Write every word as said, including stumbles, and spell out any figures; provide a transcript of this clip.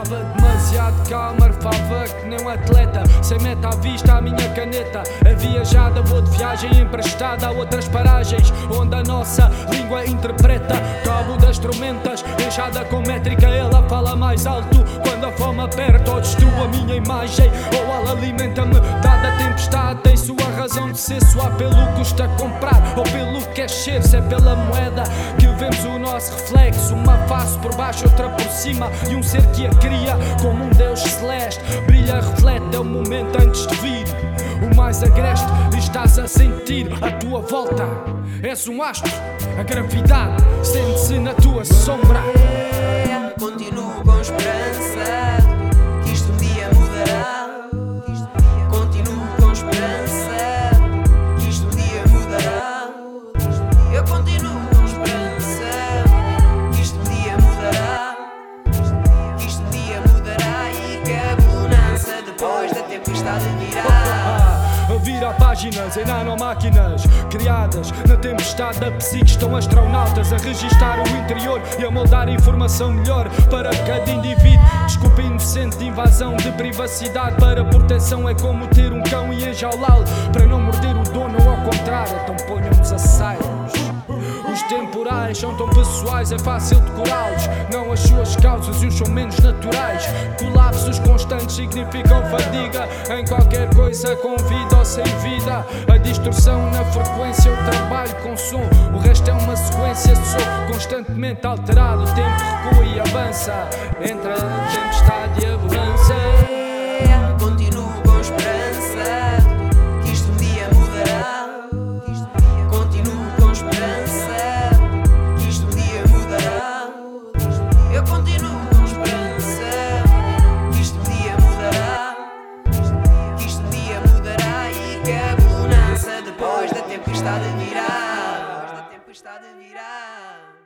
Estava demasiado calmo, arfava que nem um atleta. Sem meta à vista, a minha caneta é viajada, vou de viagem emprestada a outras paragens, onde a nossa língua interpreta. Cabo das tormentas, enxada com métrica, ela fala mais alto quando a fome aperta. Ou destrua a minha imagem, ou ela alimenta-me. Dada a tempestade, tem sua razão de ser. Só há pelo que custa comprar, ou pelo que quer ser. Se é pela moeda que vemos o nosso reflexo, uma face por baixo, outra por cima, e um ser que a cria como um Deus celeste. Brilha, reflete, é o momento antes de vir o mais agreste. E estás a sentir a tua volta. És um astro, a gravidade sente-se na tua sombra. Continuo com esperança que isto um dia mudará. Continuo com esperança que isto um dia mudará. Eu continuo com esperança que isto um dia mudará. Que isto um dia mudará e que a bonança depois da tempestade virá. Vira páginas em nanomáquinas criadas na tempestade da psique. Estão astronautas a registar o interior e a moldar informação melhor para cada indivíduo. Desculpa inocente de invasão de privacidade. Para proteção é como ter um cão e enjaulá-lo para não morder o dono, ou ao contrário. Então ponham-nos a saios. Os temporais são tão pessoais, é fácil decorá-los. Não as suas causas e os são menos naturais. Colapsos constantes significam fadiga em qualquer coisa, com vida ou sem vida. A distorção na frequência, o trabalho com som. O resto é uma sequência, sou constantemente alterado. O tempo recua e avança entre a tempestade e a bonança. Continuo com esperança que isto um dia mudará. Continuo com esperança que isto um dia mudará. Eu continuo com esperança que isto um dia mudará. Que isto um dia mudará e que a bonança depois da tempestade virá. Depois da tempestade virá.